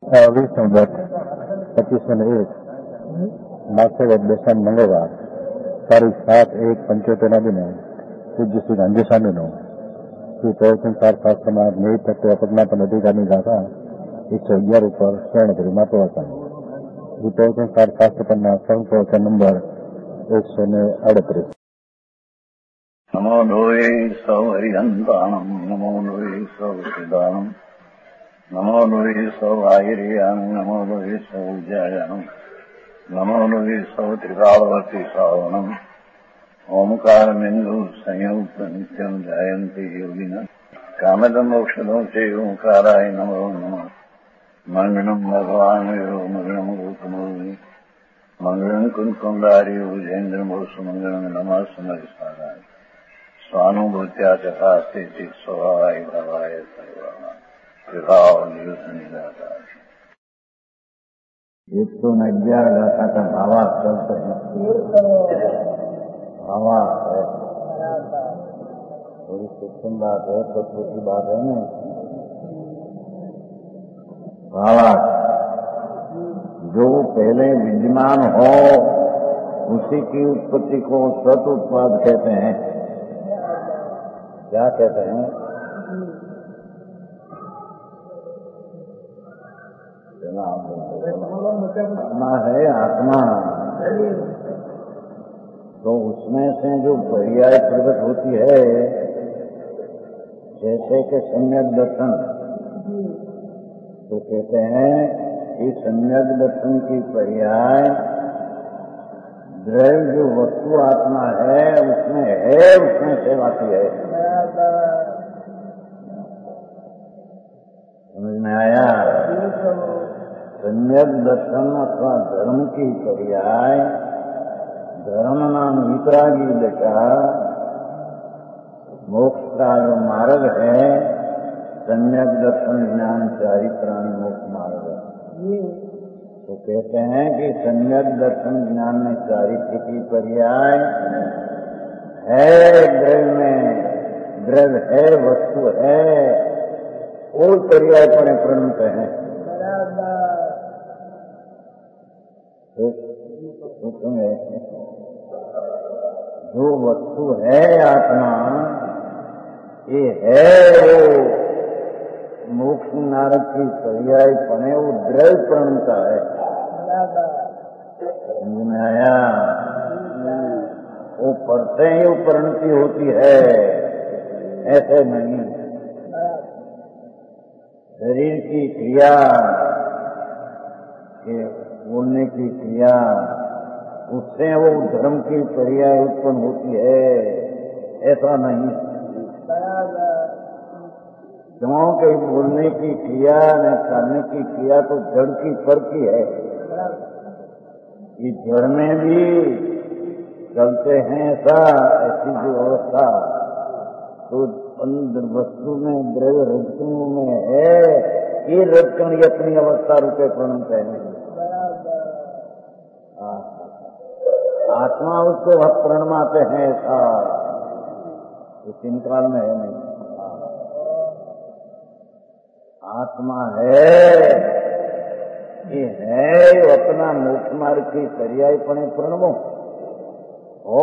20 नवंबर 2501 માગસર બેસાન મંગળવાર તારીખ 7/1/75 દિને પૂજ્ય શ્રી ગાંધી સ્વામીનું શ્રી પ્રવચનસાર શાસ્ત્રમાં નિહિત તત્વ અપજ્ઞાપન અધિકારની ગાથા 111 ઉપર શરણગીરીમાં પ્રવચન. શ્રી પ્રવચનસાર શાસ્ત્ર પરના પ્રવચન નંબર 138. નમો લોહે સૌ હરિહંતાણમ નમો લોહે સૌ સિદ્ધાણમ નમો લોહે સૌ આયર્યાન નમો લોહે સૌ જયાન નમો લોહે સૌ ત્રિકાળવર્તી શ્રાવણમ ઓમકારમેન્દુ સંયુક્ત નિત્યમ જાયંતી યોગિના કામદમ મોક્ષદો છે ઓંકારાય નમો નમઃ. મંગળમ ભગવાન મંગળમ ગોતમોહિ મંગળમ કુંકુંડારી ઉજેન્દ્રમોસુ મંગળમ નમઃ સમયસારાય સ્વાનુભૂત્યા ચકાસ્તે સ્વભાવાય ભાવાય સર્વા વિભાવ નિદાતા. 111 गाथा का भावार्थ चलते हैं. भावार्थ है थोड़ी सूक्ष्म बात है, तो छोटी बात है ना. भावार्थ जो पहले विद्यमान हो उसी की उत्पत्ति को सत उत्पाद कहते हैं. क्या कहते हैं? आत्मा है. आत्मा तो उसमें से जो पर्याय प्रकट होती है, जैसे कि सम्यक दर्शन, तो कहते हैं कि सम्यक दर्शन की पर्याय द्रव्य जो वस्तु आत्मा है उसमें है, उसमें सेवाती है. समझ में आया? सम्यक दर्शन अथवा धर्म की पर्याय धर्म नाम वितरागी दशा, मोक्ष का जो मार्ग है सम्यक दर्शन ज्ञान चारि प्राणी मोक्ष मार्ग है. तो कहते हैं कि सम्यक दर्शन ज्ञान में चारित्र की पर्याय है द्रव्य में, द्रव्य है, वस्तु है, और पर्याय पड़े प्रणत है. जो वस्तु है आत्मा, ये है वो मोक्ष नारद की पर्याय पने वो द्रव्य प्रणता है. समझ में आया? वो परते ही वो प्रणति होती है, ऐसे नहीं. शरीर की क्रिया, बोलने की क्रिया, उससे वो धर्म की पर्याय उत्पन्न होती है, ऐसा नहीं. क्योंकि बोलने की क्रिया न करने की क्रिया तो जड़ की फल की है. ये जड़ में भी चलते हैं ऐसा, ऐसी जो अवस्था तो अंदर वस्तु में द्रव्य रजकणों में है. ये रजकण अपनी अवस्था रूपे प्रणत है. आत्मा उसको प्रणमाते हैं ऐसा, इस काल में है नहीं. आत्मा है, ये है वो अपना मोक्ष मार्ग की पर्याय पणे प्रणमो हो,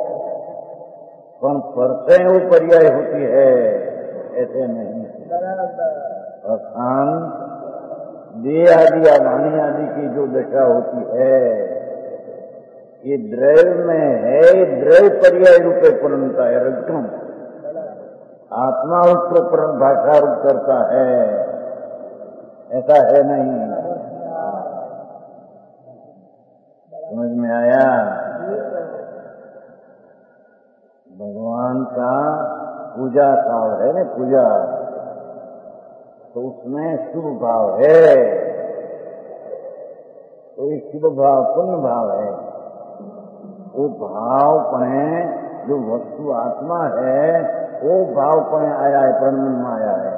पर परसे वो पर्याय होती है, ऐसे नहीं. अखान देह आदि वाणी आदि की जो दशा होती है ये द्रव्य में है, द्रव्य पर्याय रूपे प्रणता है. रजकम आत्मा उसको प्रण भाषा रूप करता है, ऐसा है नहीं. समझ में आया? भगवान का पूजा भाव है ना, पूजा तो उसमें शुभ भाव है, तो ये शुभ भाव पुण्य भाव है. वो भाव पणे जो वस्तु आत्मा है वो भाव पणे आया है, प्रणमन में आया है.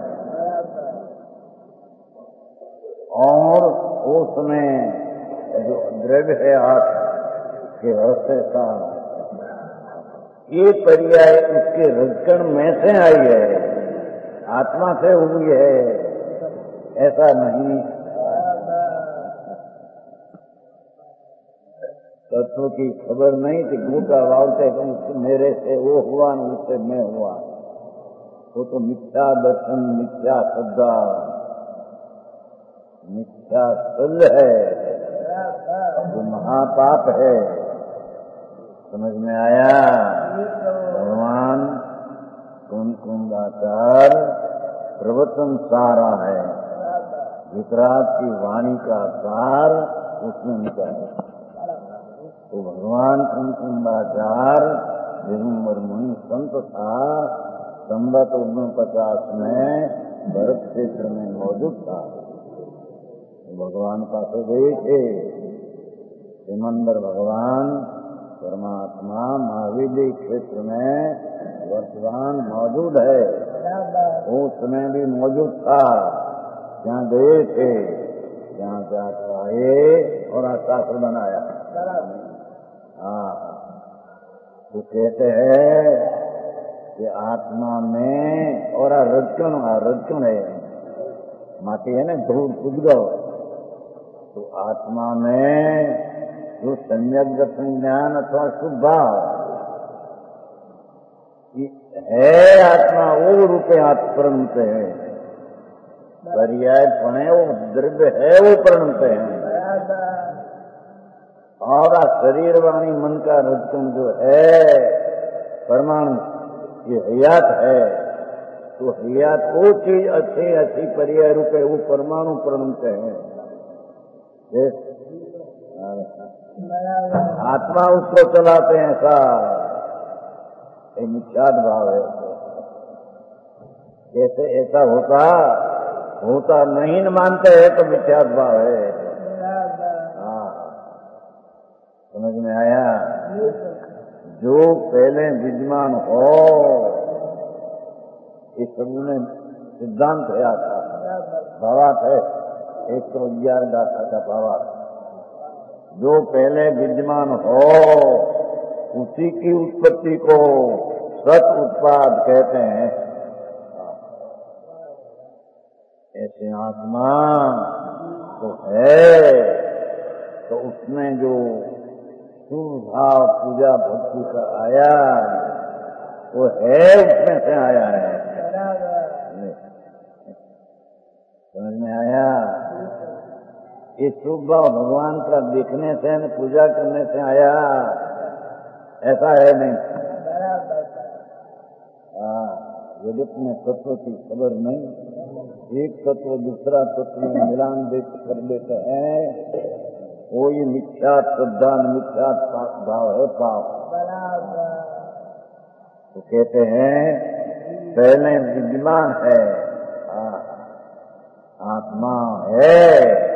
और उसमें जो द्रव्य है आत्मा के हस्ते का ये पर्याय उसके रजकण में से आई है, आत्मा से हुई है, ऐसा नहीं. तत्व की खबर नहीं थी, घूटा वालते मेरे से वो हुआ न उससे मैं हुआ। वो तो मिथ्या दर्शन, मिथ्या श्रद्धा, मिथ्या तुल है, जो महापाप है। समझ में आया? भगवान कुंकुंदाचार प्रवचन सारा है, वितराग की वाणी का सार उसमें निकला है। तो भगवान कुंकुंदाचार दिगंबर मुनि संत था, संवत 49 में भरत क्षेत्र में मौजूद था। भगवान पास गए थे, सिमंदर भगवान परमात्मा महावीर क्षेत्र में वर्तमान मौजूद है। उस समय भी मौजूद था, जहाँ गए थे, जहाँ जाकर आए और शास्त्र बनाया। हाँ, तो कहते हैं कि आत्मा में और रज्जन है, माटी है ना, धूल उद्गव। तो आत्मा में जो सम्यक दर्शन ज्ञान अथवा शुभ भाव है, आत्मा वो रूपे आप प्रणत है, पर्याय पणे वो द्रव्य है, वो प्रणत है। और शरीर वाणी मन का रज्जन जो है परमाणु, ये हयात है। तो हयात वो चीज अच्छी अच्छी पर्याय रूपे वो परमाणु प्रणत है। आत्मा उसको चलाते हैं ऐसा, ये मिथ्याद भाव है। जैसे ऐसा होता नहीं न मानते हैं तो मिथ्याद भाव है। हाँ, समझ में आया? जो पहले विद्यमान हो, इस सब में सिद्धांत है आता, भावार्थ है 111 गाथा का भावार्थ। जो पहले विद्यमान हो उसी की उत्पत्ति को सत उत्पाद कहते हैं। ऐसे आत्मा तो है, तो उसमें जो शुभ भाव पूजा भक्ति का आया वो है, उसमें से आया है। समझ में आया? ये शुभ भाव भगवान का देखने से न पूजा करने से आया, ऐसा है नहीं। जगत में तत्व की खबर नहीं, एक तत्व दूसरा तत्व में मिलान कर देते हैं, वो ये मिथ्या श्रद्धा मिथ्या भाव है, पाप। तो कहते हैं पहले विद्यमान है, आत्मा है,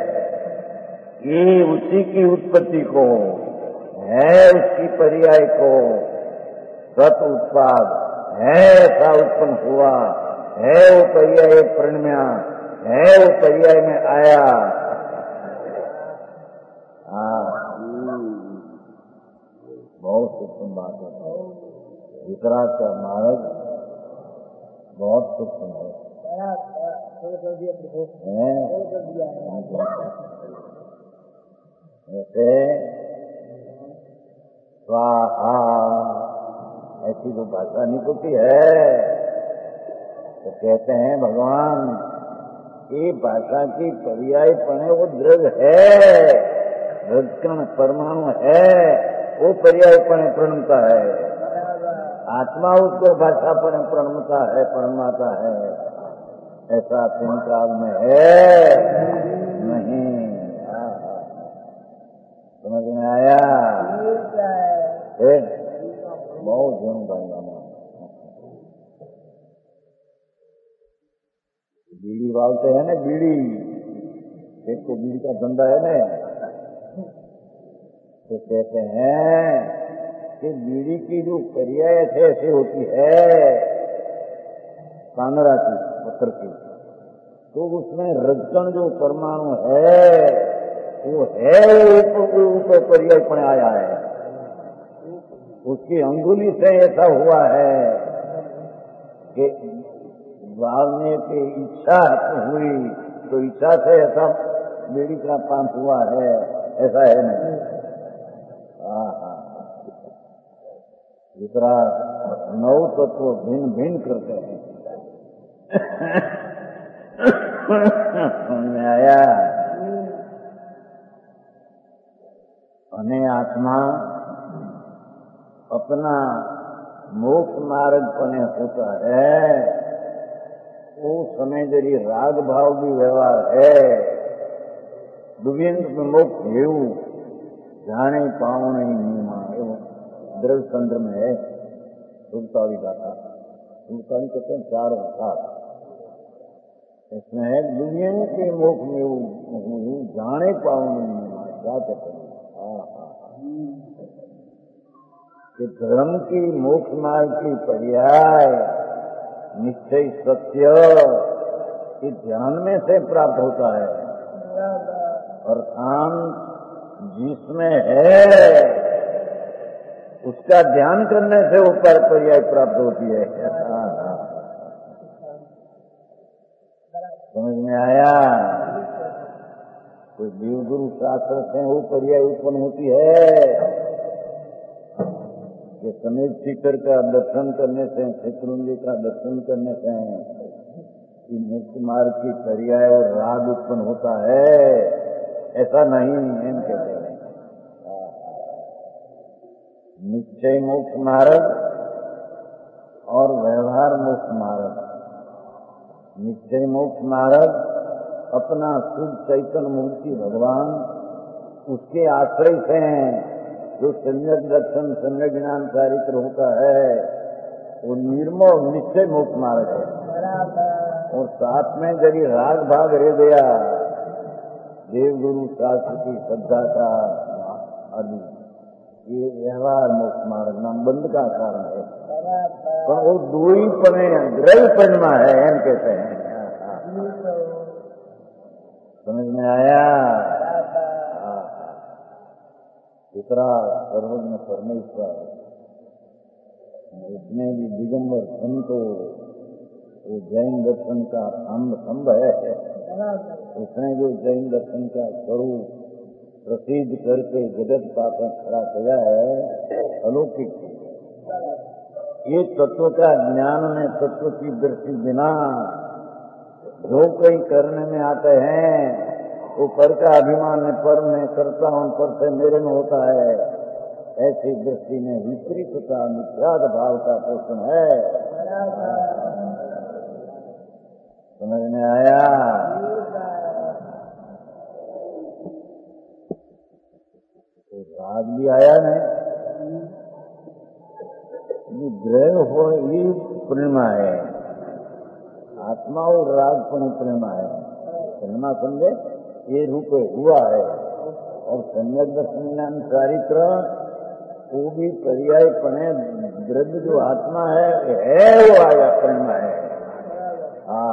ये उसी की उत्पत्ति को है, उसकी पर्याय को सत उत्पाद है, ऐसा उत्पन्न हुआ है, वो पर्याय प्रणम्या है, वो पर्याय में आया। बहुत सूक्ष्म बात है, वितराग का मार्ग बहुत सूक्ष्म है। ऐसे स्वाहा ऐसी जो भाषा निकलती है, तो कहते हैं भगवान ये भाषा की पर्याय पणे वो द्रव्य है, रजकण परमाणु है, वो पर्याय पणे प्रणता है। आत्मा उसको भाषा पणे प्रणता है, प्रणमाता है, ऐसा तीन काल में है नहीं। समझ में आया? बहुत जन बना बीड़ी डालते हैं ना, बीड़ी, एक तो बीड़ी का धंधा है ना, तो कहते हैं कि बीड़ी की जो पर्याय ऐसे होती है कांगड़ा की, पत्थर की, तो उसमें रजकण जो परमाणु है वो है, ऊपर पर्याय पड़ आया है। उसकी अंगुली से ऐसा हुआ है कि डालने की इच्छा हुई, तो इच्छा से ऐसा बीड़ी का पान हुआ है, ऐसा है नहीं। दूसरा 9 तत्व भिन्न भिन्न करते हैं। समझ आया? અને આત્મા अपना मोक्ष मार्ग पने होता है, वो समय जरी राग भाव भी व्यवहार है। दुव्यंत में मोक्ष हेऊ जाने पावन ही नियमा द्रव्य चंद्र में है। सुल्तानी गाथा, सुल्तानी कहते हैं 4 अवतार। इसमें है दुव्यंत के मोक्ष में जाने पावन ही नियमा। क्या कहते हैं कि धर्म की मोक्ष मार्ग की पर्याय निश्चय सत्य कि ध्यान में से प्राप्त होता है, और काम जिसमें है उसका ध्यान करने से ऊपर पर्याय प्राप्त होती है। समझ में आया? कोई देवगुरु शास्त्र से वो पर्याय उत्पन्न होती है कि समीप शिखर का दर्शन करने से, शत्रुंजय का दर्शन करने से मुक्त मार्ग की पर्याय और राग उत्पन्न होता है। ऐसा नहीं हम कहते हैं। निश्चय मोक्ष मार्ग और व्यवहार मोक्ष मार्ग। निश्चय मोक्ष मार्ग अपना शुद्ध चैतन्य मूर्ति भगवान उसके आश्रय से जो सम्यक दर्शन, सम्यक ज्ञान चारित्र होता है, वो निर्मोह निश्चय मोक्ष मार्ग है। और साथ में यदि राग भाग रह गया, देवगुरु शास्त्र की श्रद्धा का आदि, ये व्यवहार मोक्ष मार्ग नाम बंद का कारण है। पर वो दो ही पने द्रव्य पनमा है, हम कहते हैं। समझ में आया? इतना सर्वज्ञ परमेश्वर जितने भी दिगंबर संतो वो जैन दर्शन का स्तंभ है, उसने जो जैन दर्शन का स्वरूप प्रसिद्ध करके जगत पाप में खड़ा किया है, अलौकिक। ये तत्व का ज्ञान में तत्व की दृष्टि बिना जो कोई करने में आते हैं, वो पर का अभिमान में पर में करता हूं, पर से मेरे में होता है, ऐसी दृष्टि में विपरीतता मिथ्याद भाव का पोषण है। समझ में आया? तो राग भी आया नहीं, ग्रह हो ये प्रेरणा है। आत्मा और राग पर प्रेरणा है। प्रेरणा समझे ये रूप हुआ है, और सम्यक दर्शन ज्ञान चारित्र वो भी पर्याय पने द्रव्य जो आत्मा है वो आया प्रेरणा है। हाँ,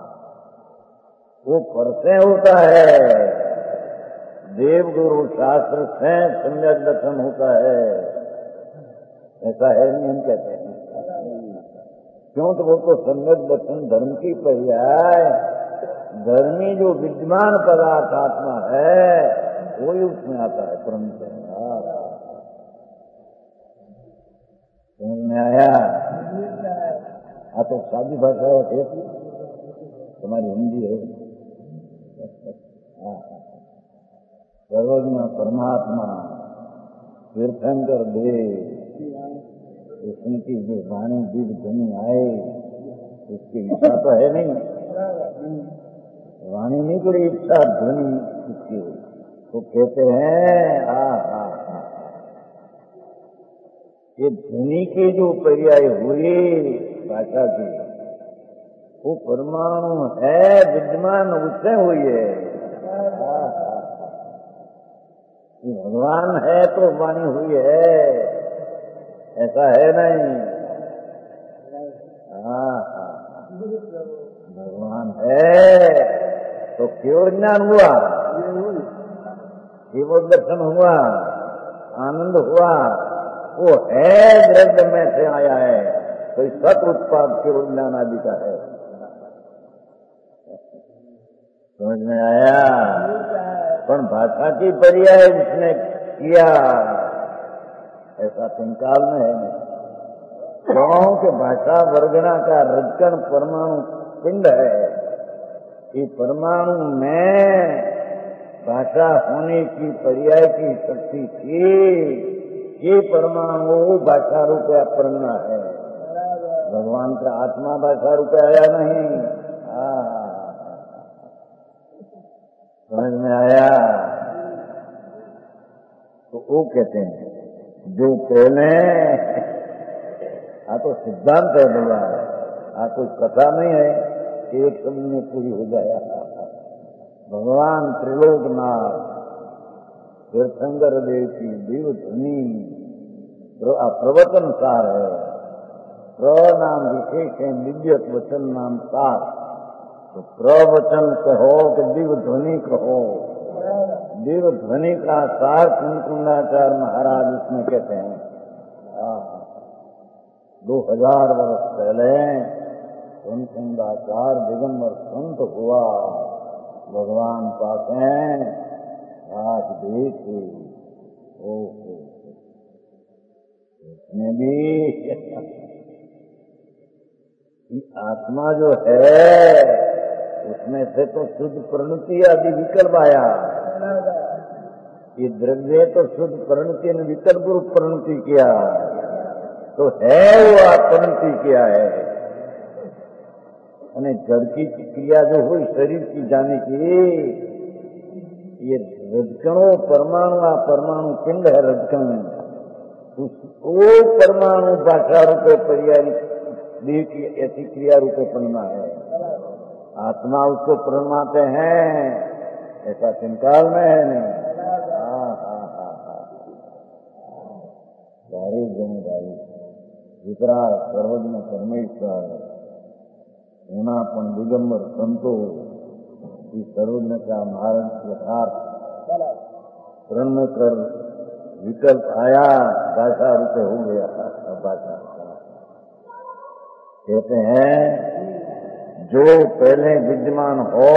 वो पर से होता है। देवगुरु शास्त्र से सम्यक दर्शन होता है, ऐसा है नहीं हम कहते हैं। क्यों? तो वो तो सम्यक दर्शन धर्म की पर्याय, धर्मी जो विद्यमान पदार्थ आत्मा है वही उसमें आता है परम से। समझ में आया? तो सादी भाषा है, तुम्हारी हिंदी है। सर्वज्ञ परमात्मा तीर्थंकर देव, उसकी जो वाणी दिव्य ध्वनि आए उसकी इच्छा तो है नहीं, वाणी निकली इच्छा ध्वनि उसकी, तो कहते हैं ये ध्वनि की जो पर्याय हुई भाषा की, वो परमाणु है विद्यमान, उससे हुई है। भगवान है तो वाणी हुई है, ऐसा है नहीं। भगवान है तो केवल ज्ञान हुआ, केवल दर्शन हुआ, आनंद हुआ, वो है द्रव्य में से आया है, कोई सत उत्पाद केवल ज्ञान आदि का है। समझ में आया? पर भाषा की पर्याय उसने किया ऐसा संकाल में है नहीं। क्योंकि भाषा वर्गणा का रजकण परमाणु पिंड है। ये परमाणु में भाषा होने की पर्याय की शक्ति थी। ये परमाणु भाषा रूप अपरना है। भगवान का आत्मा भाषा रूप आया नहीं। समझ में आया? तो वो कहते हैं जो पहले तो सिद्धांत है भगवान, कोई कथा नहीं है कि एक शब्द में पूरी हो जाए। भगवान त्रिलोकनाथ तीर्थंकर देव की दिव्य ध्वनि प्रवचन सार है। प्रनाम विशेष है, दिव्य वचन नाम सार। तो प्रवचन कहो कि दिव्य ध्वनि कहो। दिव्य ध्वनि का सार कुंकुंडाचार्य महाराज इसमें कहते हैं। 2000 वर्ष पहले कुंकुंडाचार्य दिगंबर संत हुआ, भगवान पास हैं आज देखे। उसमें भी आत्मा जो है उसमें से तो शुद्ध परिणति आदि विकल्प आया। ये द्रव्य तो शुद्ध परिणति ने विकल्प रूप परिणति किया, तो है वो परिणति किया है। અને जड़ की क्रिया जो हुई शरीर की जाने की, ये रजकणों परमाणु परमाणु पिंड है। रजकण वो परमाणु भाषा रूपे पर्याय देह की ऐसी क्रिया रूपे पढ़ना है। आत्मा उसको परमाते हैं, ऐसा संकाल में है नहीं। सारी जमीदारी वितरा सर्वज्ञ परमेश्वर एना पण दिगंबर संतो इस सर्वज्ञ का मार्ग यथार्थ प्रण कर विकल्प आया, भाषा रूपे हो गया। भाषा कहते हैं जो पहले विद्यमान हो,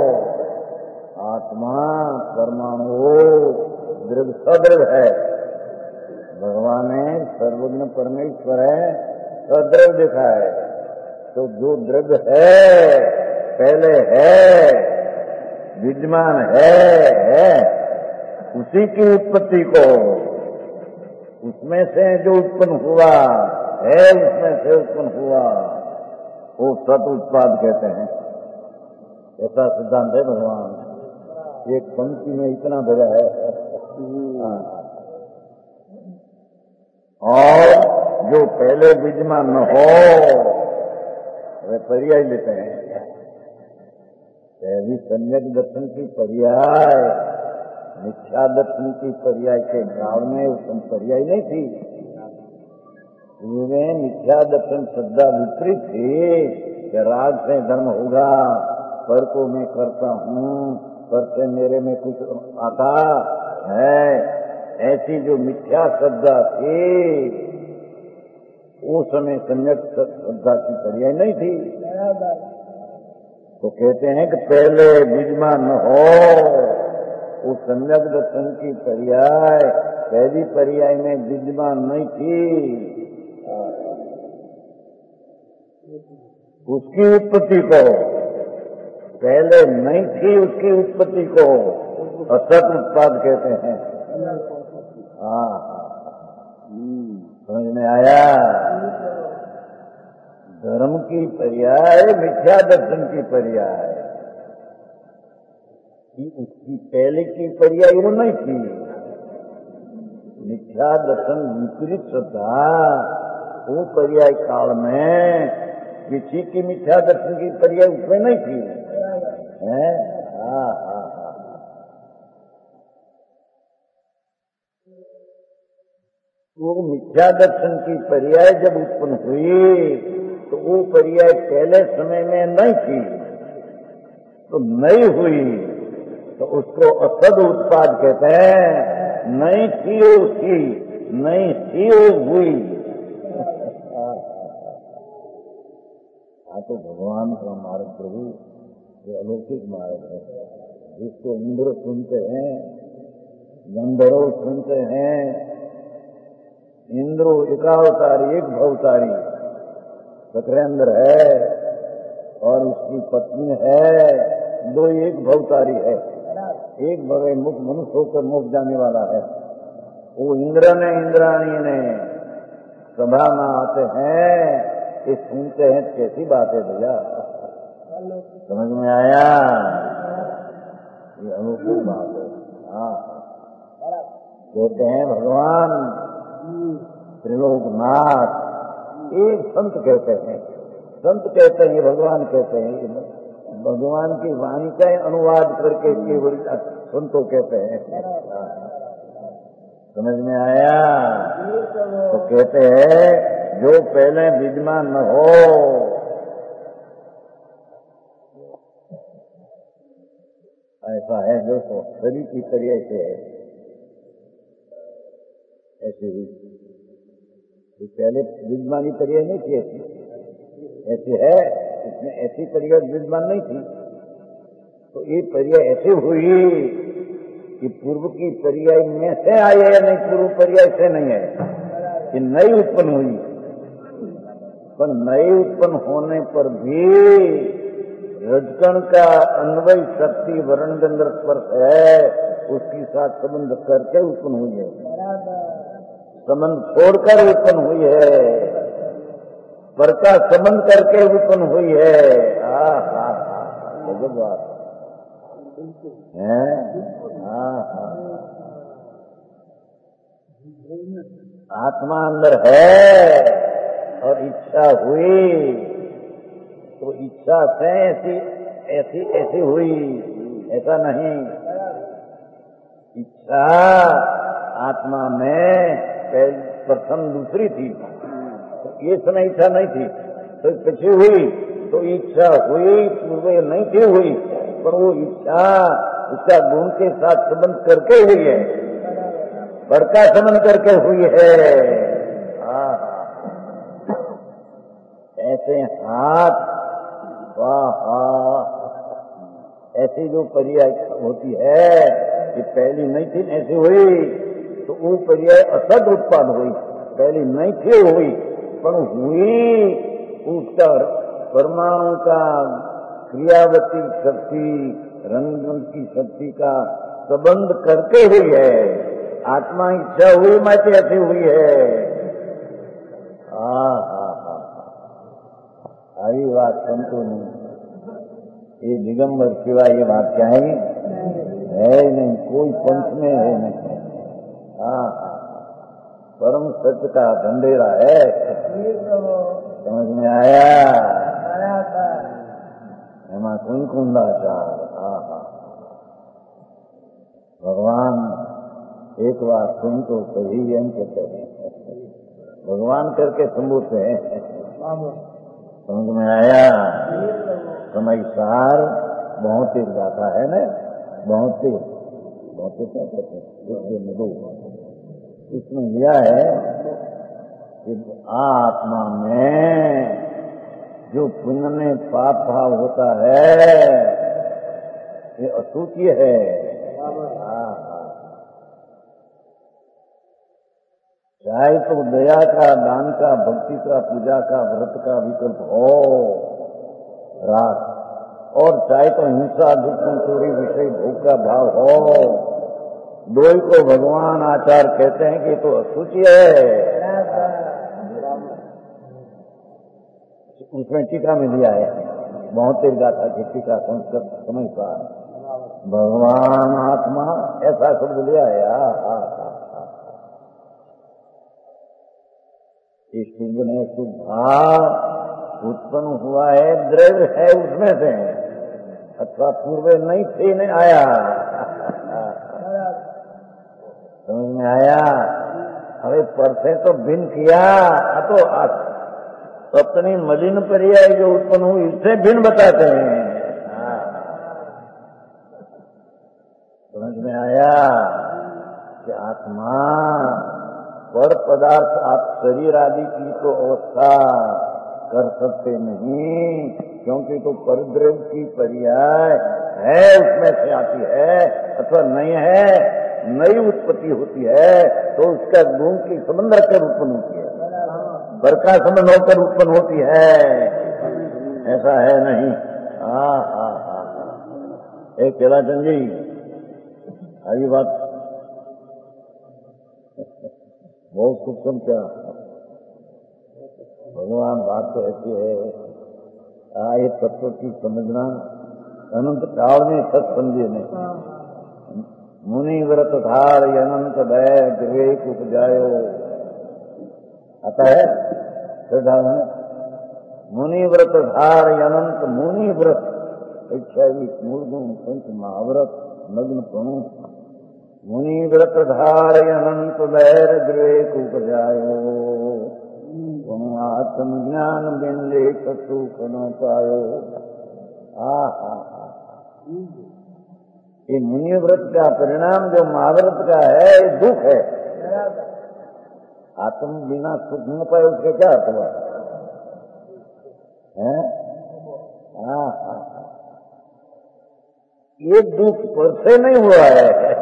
आत्मा परमाणु दृढ़ सदृढ़ है। भगवान है सर्वज्ञ परमेश्वर है, सदृढ़ दिखा है। तो जो दृढ़ है पहले है, विद्यमान है, उसी की उत्पत्ति को उसमें से जो उत्पन्न हुआ है, उसमें से उत्पन्न हुआ वो सत उत्पाद कहते हैं। ऐसा सिद्धांत है भगवान। एक पंक्ति में इतना भरा है। और जो पहले विद्यमान न हो वे पर्याय लेते हैं। पहली सम्यक दर्शन की पर्याय मिथ्या दर्शन की पर्याय के काल में उसमें पर्याय नहीं थी। उनमें मिथ्या दर्शन श्रद्धा विपरीत थी कि राग से धर्म होगा, पर को मैं करता हूँ, पर से मेरे में कुछ आता है, ऐसी जो मिथ्या श्रद्धा थी उस समय सम्यक श्रद्धा की पर्याय नहीं थी। तो कहते हैं कि पहले विद्यमान न हो, उस सम्यक दर्शन की पर्याय पहली पर्याय में विद्यमान नहीं थी। उसकी उत्पत्ति को पहले नहीं थी, उसकी उत्पत्ति को असत उत्पाद कहते हैं। समझ में आया? धर्म की पर्याय मिथ्या दर्शन की पर्याय, उसकी पहले की पर्याय वो नहीं थी। मिथ्या दर्शन विपरीत श्रद्धा वो पर्याय काल में किसी की मिथ्या दर्शन की पर्याय उसमें नहीं थी। वो मिथ्या दर्शन की पर्याय जब उत्पन्न हुई तो वो पर्याय पहले समय में नहीं थी, तो नहीं हुई तो उसको असद उत्पाद कहते हैं। नहीं थी उसकी, नहीं थी वो हुई। तो भगवान का मार्ग प्रभु ये अलौकिक मार्ग है, जिसको इंद्र सुनते हैं, गंधर्व सुनते हैं, इंद्रो एकावतारी, एक भवतारी चक्रेंद्र है और उसकी पत्नी है, दो एक भवतारी है। एक भवे मुख मनुष्य होकर मुख जाने वाला है। वो इंद्र ने इंद्राणी ने सभा में आते हैं, ये सुनते हैं कैसी बात है भैया, समझ में आया? ये अनुकूल बात है। हाँ, कहते हैं भगवान त्रिलोकनाथ, एक संत कहते हैं, संत कहते हैं, भगवान कहते हैं, भगवान की वाणी का अनुवाद करके केवल संतों कहते हैं। समझ में आया? तो कहते हैं जो पहले विद्यमान न हो, ऐसा है जो शरीर की तरह से है, ऐसी हुई। पहले विद्यमानी तरह नहीं थी, ऐसी है, इसमें ऐसी परिया विद्यमान नहीं थी। तो ये परिया ऐसे हुई कि पूर्व की पर्याय में से आई है, नहीं पूर्व पर्याय से नहीं है, ये नई उत्पन्न हुई। पर नई उत्पन्न होने पर भी रजकण का अन्वय शक्ति वर्ण गंध स्पर्श है, उसके साथ संबंध करके उत्पन्न हुई है, संबंध छोड़कर उत्पन्न हुई है, पर का संबंध करके उत्पन्न हुई है। गजब बात है। आत्मा अंदर है और इच्छा हुई, तो इच्छा से ऐसी हुई, ऐसा नहीं। इच्छा आत्मा में प्रथम दूसरी थी, तो ये समय इच्छा नहीं थी, तो पीछे हुई, तो इच्छा हुई, पूर्व नहीं थी हुई, पर वो इच्छा उसका गुण के साथ संबंध करके हुई है, बड़का संबंध करके हुई है। ऐसे हाथ ऐसी जो पर्याय होती है कि पहली नहीं थी ऐसी हुई, तो वो पर्याय असद उत्पन्न हुई, पहली नहीं थी हुई, पर हुई उसका परमाणु का क्रियावती शक्ति रंग की शक्ति का संबंध करके हुई है। आत्मा इच्छा हुई माते ऐसी हुई है। आई बात संतों ने, ये दिगंबर सिवा ये बात क्या है नहीं, कोई पंथ में है नहीं। परम सत्य का ढंढेरा है, समझ में आया? एमा कुंदाचार। भगवान एक बार सुन तो सही एम कहते हैं, भगवान करके संबोधते हैं, समझ में आया? समय सार बहुत ही गाथा है ना, बहुत ही क्या कहते हैं, इसमें लिया है कि आत्मा में जो पुण्य में पाप भाव होता है ये असूची है। चाहे तो दया का, दान का, भक्ति का, पूजा का, व्रत का विकल्प हो रात, और चाहे तो हिंसा, दुष्कर्म, चोरी, विषय भोग का भाव हो, दो को भगवान आचार कहते हैं कि तो असूची है। उसमें टीका में दिया है, बहुत ही गाथा की टीका संस्कृत समय का भगवान आत्मा ऐसा शब्द लिया है। इस शुभ ने शुभ भाव उत्पन्न हुआ है, द्रव्य है उसमें से, अथवा पूर्व नहीं थे नहीं आया, समझ में आया? अरे परसे तो भिन्न किया, तो अपनी मलिन पर्याय जो उत्पन्न हुई इससे भिन्न बताते हैं। समझ में आया कि आत्मा पर पदार्थ आप शरीर आदि की तो अवस्था कर सकते नहीं, क्योंकि तो परद्रव्य की पर्याय है उसमें से आती है, अथवा नहीं है नई उत्पत्ति होती है तो उसका गुण की संबंध रखकर उत्पन्न होती है, बरका संबंध होकर उत्पन्न होती है, ऐसा है नहीं। एक केलाचंद जी आगे बात बहुत सूक्ष्म, क्या भगवान बात तो ऐसी है, ये तत्व की समझना अनंत काल में सत समझे नहीं। मुनि व्रत धार अनंत भय विवेक उपजायो, आता है श्रद्धा में, मुनि व्रत धार अनंत, मुनि व्रत इच्छा मूल गुण पंच महाव्रत नग्न प्रणु, मुनि व्रत धार अनंत बैर विवेक उपजायो, आत्मज्ञान बिंदे सुख न पायो। ये मुनि व्रत का परिणाम जो महाव्रत का है ये दुख है। आत्म बिना सुख न पाए उसके क्या अर्थ हुआ है? ये दुख पर से नहीं हुआ है।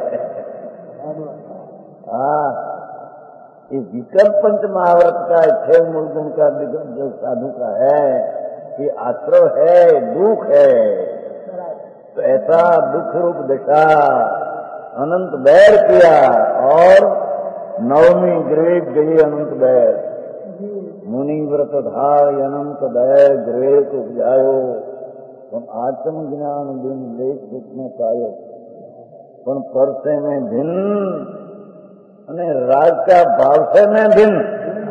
ये विकल्प पंच महाव्रत का 6 मूल गुण का विकल्प जो साधु का है कि आश्रव है, दुख है, तो ऐसा दुख रूप दशा अनंत बैर किया और नवमी ग्रेक गई अनंत बैर, मुनि व्रत धार अनंत बैर ग्रेक उपजायो, तुम आत्म ज्ञान बिन लेख दुख न पायो, पण परसे में भिन्न અને राग का भाव से में भिन्न।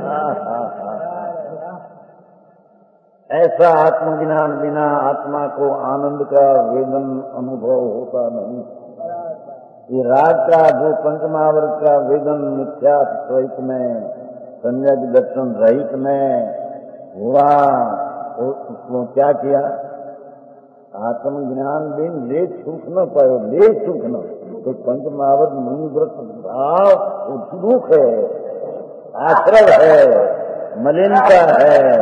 ऐसा आत्मज्ञान बिना आत्मा को आनंद का वेदन अनुभव होता नहीं। ये राग का जो पंचमहाव्रत का वेदन मिथ्या स्वहित में, सम्यक दर्शन रहित में हुआ, तो उसको क्या किया? आत्मज्ञान बिन ले सुख न पायो, ले सुख न, तो पंचमहाव्रत मुनि व्रत भाव दुख है, आश्रव है, मलिनता है।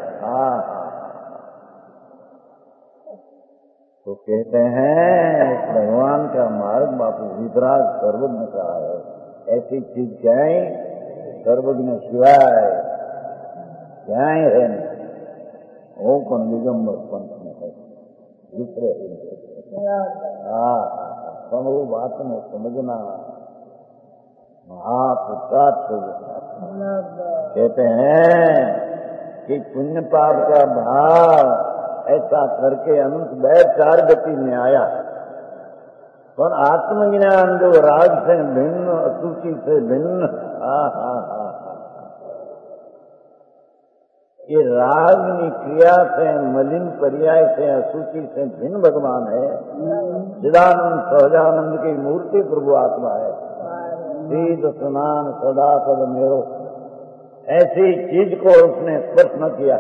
तो कहते हैं भगवान का मार्ग बापू वितराग सर्वज्ञ का है, ऐसी चीज क्या है सर्वज्ञ सिवाय क्या है नहीं, वो कौन दिगंबर पंथ में है दूसरे। वो बात में समझना महापुरुषार्थ कहते हैं कि पुण्य पाप का भाव ऐसा करके अनंत बैर 4 गति में आया, पर आत्मज्ञान जो राग से भिन्न, अशुचि से भिन्न, ये रागनी क्रिया से, मलिन पर्याय से, अशुचि से भिन्न भगवान है। चिदानंद सहजानंद की मूर्ति प्रभु आत्मा है। सीध स्नान सदा पद मेरो, ऐसी चीज को उसने स्पर्श न किया।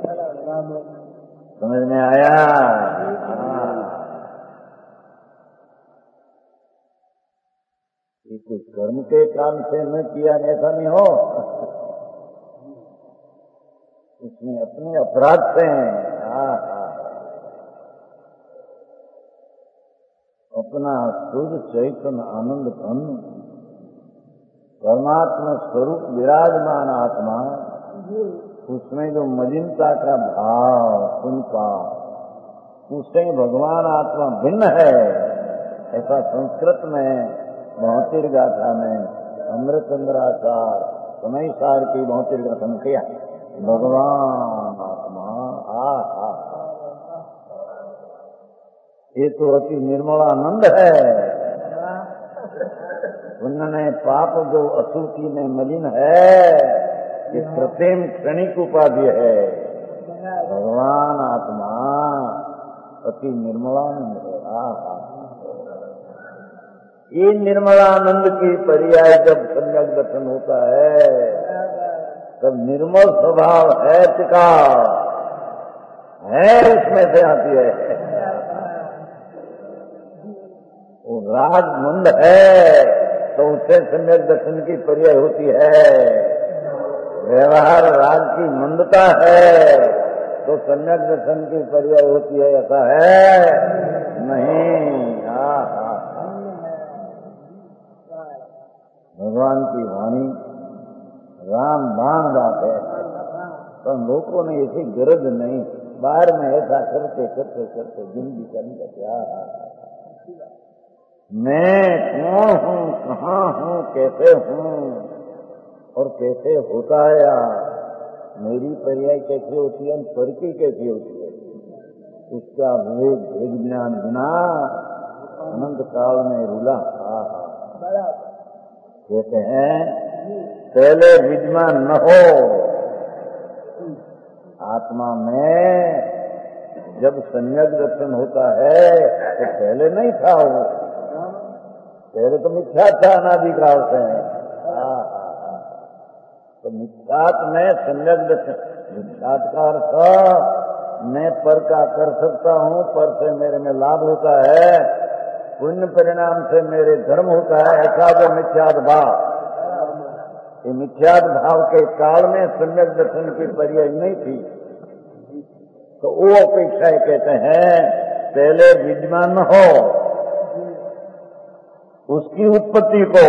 समझ में आया? ये कुछ कर्म के काम से न किया, ऐसा नहीं हो, उसने अपने अपराध से अपना शुद्ध चैतन्य आनंद घन परमात्मा स्वरूप विराजमान आत्मा, उसमें जो मलिनता का भाव उनका, उससे भगवान आत्मा भिन्न है। ऐसा संस्कृत में भौतिक गाथा में अमृतचंद्राचार समय सार की भौतिक गाथा में किया, भगवान आत्मा ये तो अति निर्मलानंद है। उन्होंने पाप जो अशुचि में मलिन है, ये कृत्रिम क्षणिक उपाधि है। भगवान आत्मा अति निर्मलानंद है। ये निर्मलानंद की पर्याय जब सम्यक दर्शन होता है, तब निर्मल स्वभाव है, टिकाव है, उसमें से आती है। वो राग मंद है तो उससे सम्यक दर्शन की पर्याय होती है। व्यवहार राग की मंदता है तो सम्यक दर्शन की पर्याय होती है, ऐसा है नहीं। भगवान की वाणी राम बाण बात है, पर लोगों ने ऐसी गरज नहीं, बाहर में ऐसा करते करते करते जिंदगी करने का क्या। मैं कौन हूँ, कहाँ हूँ, कैसे हूँ और कैसे होता है, मेरी पर्याय कैसे होती है, पर की कैसी होती है, उसका विवेक भेद ज्ञान बिना अनंत काल में रुला। कहते हैं पहले विद्यमान न हो, आत्मा में जब सम्यक दर्शन होता है तो पहले नहीं था वो, पहले तो मिथ्या था अनादिकाल से। तो मिथ्यात में सम्यक दर्शन, मिथ्यात का अर्थ मैं पर का कर सकता हूँ, पर से मेरे में लाभ होता है, पुण्य परिणाम से मेरे धर्म होता है, ऐसा जो मिथ्यात भाव। ये मिथ्यात भाव के काल में सम्यक दर्शन की पर्याय नहीं थी, तो वो अपेक्षा कहते हैं पहले विद्यमान हो उसकी उत्पत्ति को।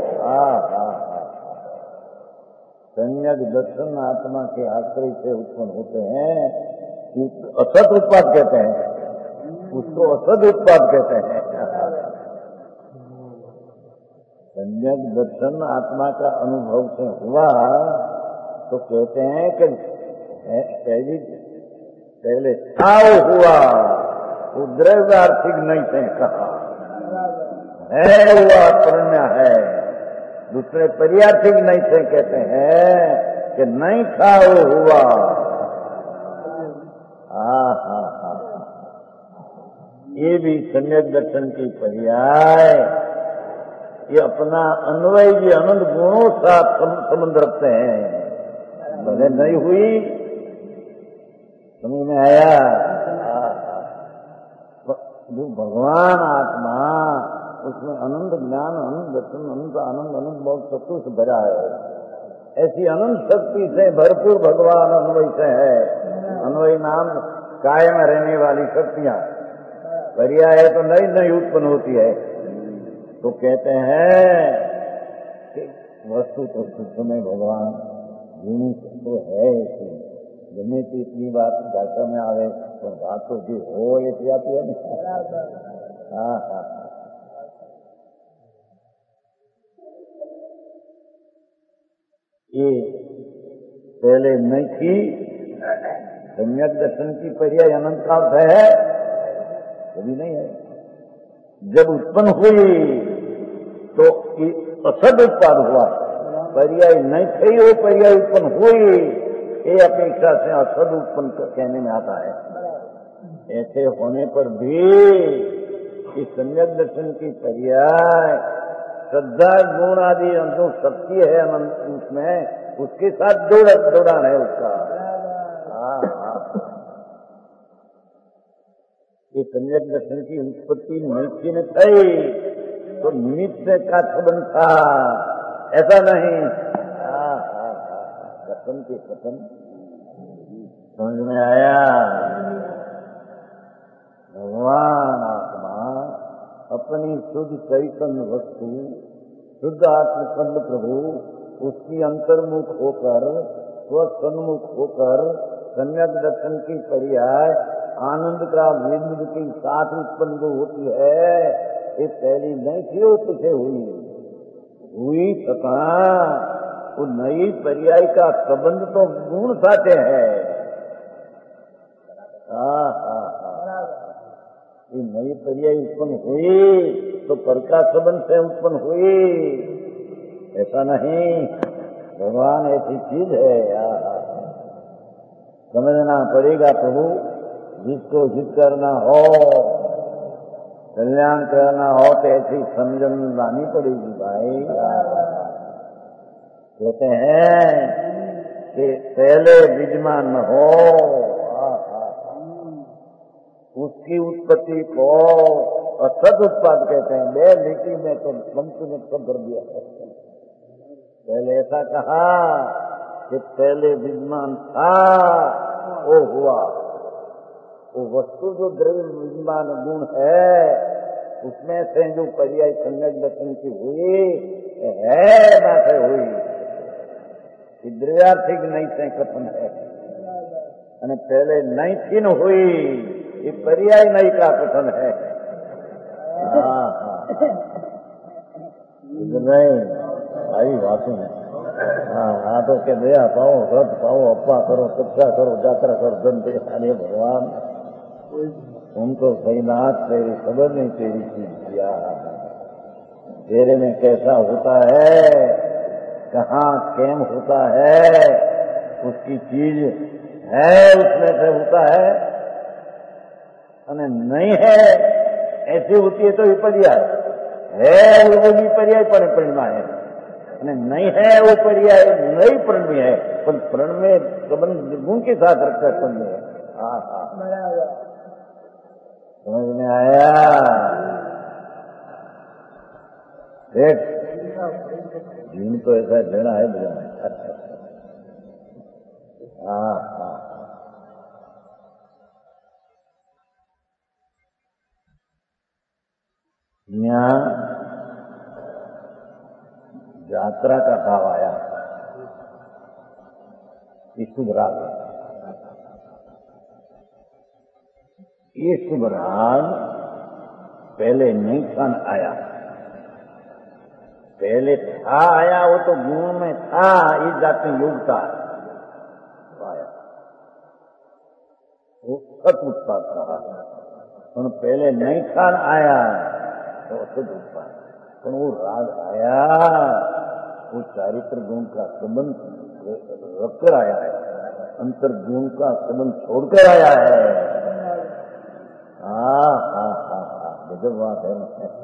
सम्यक दर्शन आत्मा के आश्रय से उत्पन्न होते हैं, असत उत्पाद कहते हैं, उसको असद उत्पाद कहते हैं। सम्यक दर्शन आत्मा का अनुभव से हुआ तो कहते हैं कि पहले छाव हुआ, वो द्रव्य आर्थिक नहीं थे कहा है, हुआ प्रणय है, दूसरे पर्यार्थिक नहीं थे कहते हैं कि नहीं था वो हुआ। ये भी सम्यक दर्शन की पर्याय, ये अपना अन्वय ये अनंत गुणों साथ संबंध रखते हैं, भले नहीं हुई समझ में आया। जो भगवान आत्मा उसमें अनंत ज्ञान, अनंत दर्शन, अनंत आनंद, अनंत बहुत शक्ति से भरा है, ऐसी अनंत शक्ति से भरपूर भगवान अन्वय से है। अन्वय नाम कायम रहने वाली शक्तियां, पर्याय है तो नई नई उत्पन्न होती है। तो कहते हैं कि वस्तु तो सुख में भगवान जीनी तो है, जमे की इतनी बात भाषा में आवे तो बात तो जो हो ये आती है ना। ये पहले नहीं थी, सम्यक दर्शन की पर्याय अनंत काल है, कभी नहीं है। जब उत्पन्न हुई तो असद उत्पाद हुआ, पर्याय नहीं थी वो पर्याय उत्पन्न हुई, ये अपेक्षा से असद उत्पन्न कहने में आता है। ऐसे होने पर भी इस सम्यक दर्शन की पर्याय श्रद्धा गुण आदि जो शक्ति है उसमें, उसके साथ जोड़ान है उसका। ये सम्यक दर्शन की उत्पत्ति नित्य में थी तो नित्य का संबंध था, ऐसा नहीं। कथन के कथन समझ में आया। भगवान आत्मा अपनी शुद्ध चैतन्य वस्तु, शुद्ध आत्मकंद प्रभु, उसकी अंतर्मुख होकर, स्वसन्मुख होकर सम्यक दर्शन की पर्याय आनंद का विंद के साथ उत्पन्न जो होती है, ये पहली नहीं थी, वो तुझे हुई तथा वो नई पर्याय का संबंध तो गुण साथे है। ये नई पर्याय उत्पन्न हुई तो पर का संबंध से उत्पन्न हुई, ऐसा नहीं। भगवान ऐसी चीज है, समझना पड़ेगा प्रभु। जिसको हित करना हो, कल्याण करना हो तो ऐसी समझन लानी पड़ेगी भाई। कहते हैं कि पहले विद्यमान न हो, उसकी उत्पत्ति को असद उत्पाद कहते हैं। बे लिखी में तो पंक्ति में सब कर दिया। पहले ऐसा कहा कि पहले विद्यमान था, वो हुआ। वो वस्तु जो द्रव्य विद्यमान गुण है, उसमें से जो पर्याय सम्यक दर्शन की हुई है बात हुई द्रव्यार्थिक नहीं से कथन है અને पहले नहीं थी न हुई ये पर्याय नहीं का कथन है। हाँ हाँ नहीं आई बातें हैं। हाँ तो के दया पाओ व्रत पाओ अप्पा करो तपस्या करो यात्रा करो धन अरे भगवान उनको सहीनाथ तेरी खबर नहीं तेरी चीज किया तेरे में कैसा होता है कहाँ केम होता है उसकी चीज है उसमें से होता है અને नहीं है ऐसी होती है तो विपर्याय है वो विपर्याय पर परिणय है અને नहीं है वो पर्याय नहीं परिणय है पर परिणय संबंध गुण के साथ रखकर परिणय है। हाँ हाँ समझ में आया देख जीवन तो ऐसा लेना है भैया। हाँ हाँ यहाँ यात्रा का भाव आया ये शुभ राग ये शुभ राग पहले नहीं खान आया पहले था आया वो तो गुण में था इस जात में योग्यता आया वो सत उत्पाद रहा और पहले नहीं खान आया तो सत उत्पाद पर वो राग आया वो चारित्र गुण का संबंध रखकर आया है अंतर गुण का संबंध छोड़कर आया है। हाँ हाँ हाँ हाँ गजब बात है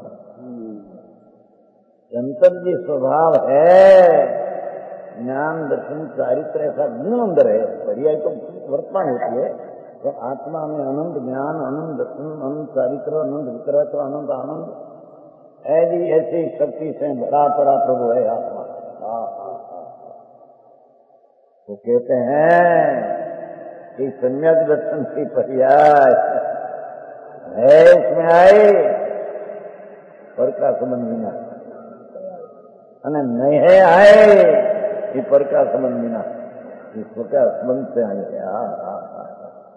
गंतव्य स्वभाव है ज्ञान दर्शन चारित्र ऐसा गुण अंदर है पर्याय तो वर्तमान होती है तो आत्मा में अनंत ज्ञान अनंत दर्शन अनंत चारित्र अनंत विक्रय अनंत आनंद ऐसी शक्ति से बड़ा बड़ा प्रभु है आत्मा। हाँ हाँ हाँ तो कहते हैं कि सम्यक दर्शन की पर्याय है इसमें आए पर का संबंध बिना અને नहीं है आए ये पर का संबंध बिना इसको क्या संबंध से आए। हाँ हाँ हाँ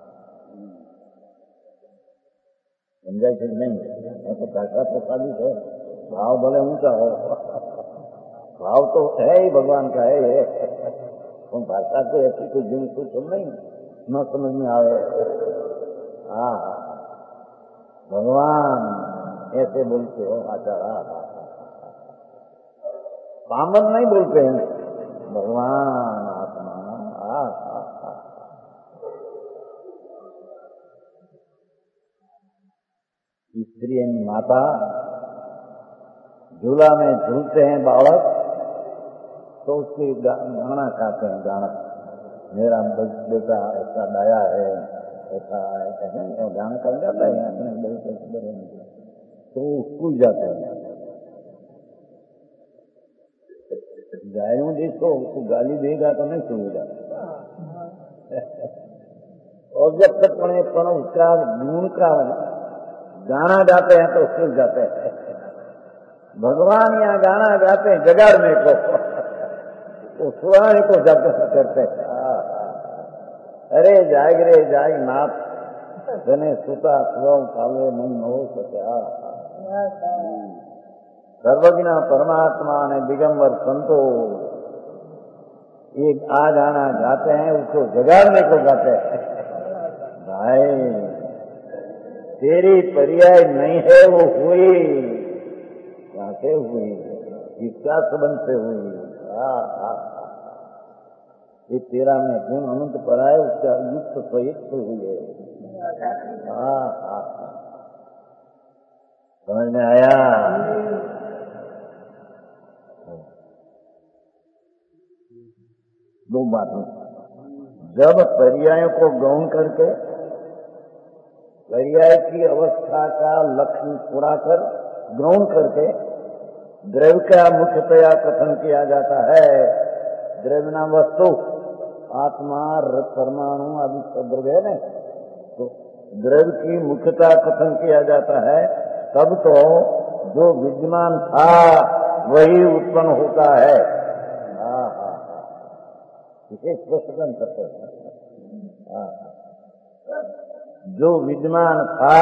समझा कि नहीं तो भाषा तो साबित है भाव भले ऊंचा हो भाव तो है ही भगवान का है ये तो भाषा को ऐसी कोई जिन कुछ नहीं न समझ में आवे। हाँ भगवान ऐसे बोलते हो आचार पामन नहीं बोलते हैं भगवान आत्मा। स्त्री माता झूला में झूलते हैं बालक तो उसके गाना गाते हैं गाना मेरा बेटा ऐसा डाया है ऐसा है गाना कर जाता है अपने बेटे तो स्कूल जाते हैं गायों जिसको उसको गाली देगा तो नहीं सुनेगा और जब तक पण उसका गुण का गाना गाते हैं तो सुन जाते हैं। भगवान यहाँ गाना गाते हैं जगाड़ने को तो सुनाने को जागृत करते हैं। अरे जाग रे जाग नाथ जने सुता सुव काले नहीं हो सके सर्वज्ञ परमात्मा ने दिगंबर संतो एक आ गाना गाते हैं उसको जगाड़ने को गाते हैं। भाई तेरी पर्याय नहीं है वो हुई कैसे हुई किसका संबंध से हुई। ये तेरा में गुण अनंत पर आए उसका युक्त प्रयुक्त हुई है। समझ में आया। दो बातें जब पर्यायों को गौण करके पर्याय की अवस्था का लक्षण पूरा कर ग्रहण करके द्रव्य का मुख्यतया कथन किया जाता है। द्रव्य नाम वस्तु आत्मा परमाणु आदि सब द्रव्य है न तो द्रव्य की मुख्यता कथन किया जाता है तब तो जो विद्यमान था वही उत्पन्न होता है। इसे स्पष्टन करते हैं। जो विद्यमान था,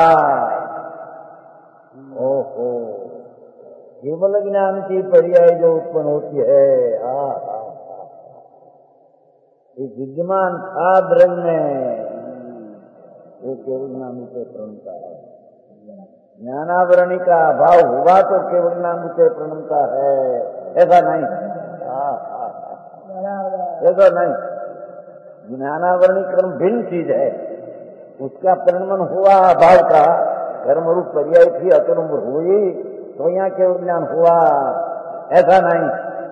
ओहो, केवल ज्ञान की पर्याय जो उत्पन्न होती है। ये विद्यमान था द्रव्य में, वो केवल ज्ञान से प्रणमता है। ज्ञानावरणी का अभाव हुआ तो केवल ज्ञान से प्रणमता है, ऐसा नहीं। ऐसा नहीं, ज्ञानावरणी कर्म भिन्न चीज है। उसका परिणमन हुआ अभाव का, कर्म रूप पर्याय थी, अकर्म हुई तो यहाँ केवल ज्ञान हुआ, ऐसा नहीं।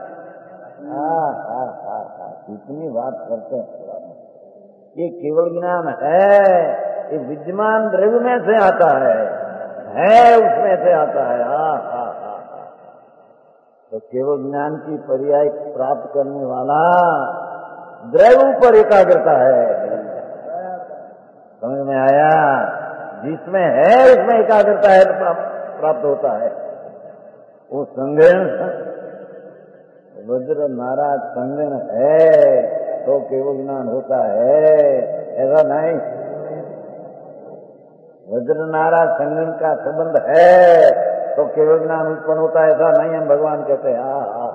इतनी बात करते हैं। ये केवल ज्ञान है, ये विद्यमान द्रव्य में से आता है उसमें से आता है। तो केवल ज्ञान की पर्याय प्राप्त करने वाला द्रव्य पर एकाग्रता है। समझ में आया? जिसमें है उसमें एकाग्रता है तो प्राप्त होता है। वो संग्रहण वज्र नाराज संग्रहण है तो केवल ज्ञान होता है, ऐसा नहीं। वज्र नाराज संग्रहण का संबंध है तो केवल ज्ञान उत्पन्न होता है, ऐसा नहीं। हम भगवान कहते हैं।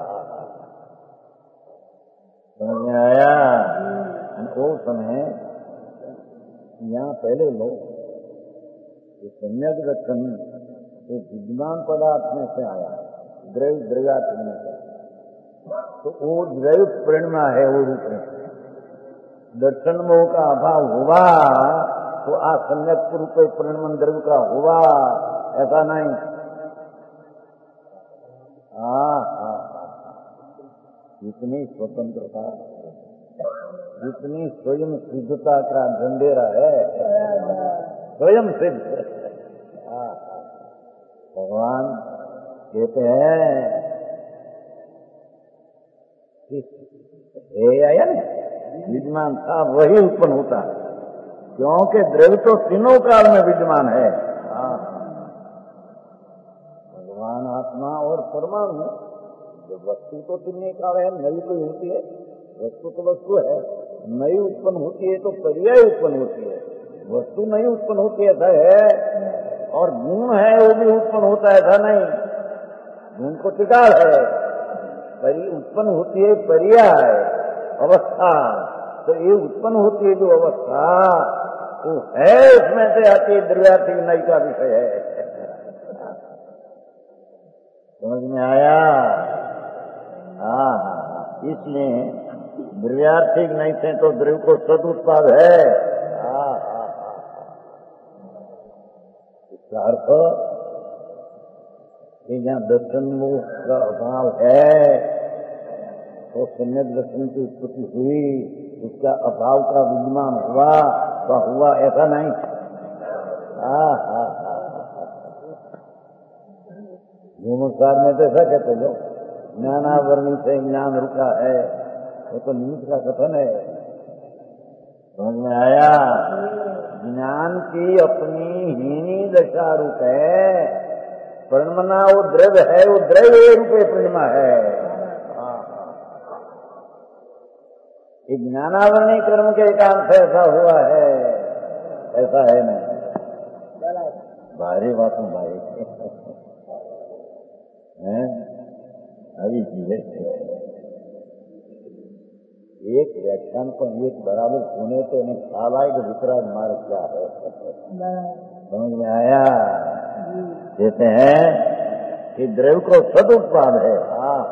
समझ में आया? वो समय यहाँ पहले लोग सम्यक दर्शन विद्यमान पदार्थ में से आया, द्रव्य द्रव्यात्म में से, तो वो द्रव्य प्रणमा है। वो रूप में दर्शन मोह का अभाव हुआ तो असम्यक रूप प्रणमन द्रव्य का हुआ, ऐसा नहीं। इतनी स्वतंत्रता, इतनी स्वयं सिद्धता का ढंढेरा है, स्वयं सिद्ध। भगवान कहते हैं कि हे अयन, विद्यमान था वही उत्पन्न होता है, क्योंकि द्रव्य तो तीनों काल में विद्यमान है। भगवान आत्मा और परमाणु, वस्तु तो तीनों काल है, नई कोई होती है, वस्तु तो वस्तु है, नई उत्पन्न होती है तो पर्याय उत्पन्न होती है। वस्तु नहीं उत्पन्न होती ऐसा है, और गुण है वो भी उत्पन्न होता है, ऐसा नहीं। गुण को टिकाल है, उत्पन्न होती है पर्याय अवस्था, तो ये उत्पन्न होती है जो अवस्था वो है, उसमें से आती है द्रव्यार्थिक नई का विषय है। समझ में आया? इसलिए द्रव्यार्थिक नहीं थे तो द्रव्य को सदुत्पाद है। इसका अर्थ कि जहाँ दर्शन मोह का अभाव है तो सम्यक दर्शन की उत्पत्ति हुई, उसका अभाव का विद्यमान हुआ तो हुआ, ऐसा नहीं। भूमकार में तो ऐसा कहते लोग, ज्ञानावरणी से ज्ञान रुका है, वो तो निमित्त का कथन है। समझ में आया? ज्ञान की अपनी हीनी दशा रूप है, प्रणमना वो द्रव्य है, वो द्रव्य रूपे प्रणमा है। ये ज्ञानावरणी कर्म के एकांत से ऐसा हुआ है, ऐसा है नहीं। भारी बात में भारी है, अभी चीज है। एक व्याख्यान को एक बराबर सुने तो इन्हें ख्याल आए कि वितराग मार्ग क्या है। समझ में आया? कहते हैं कि द्रव्य को सदुत्पाद है।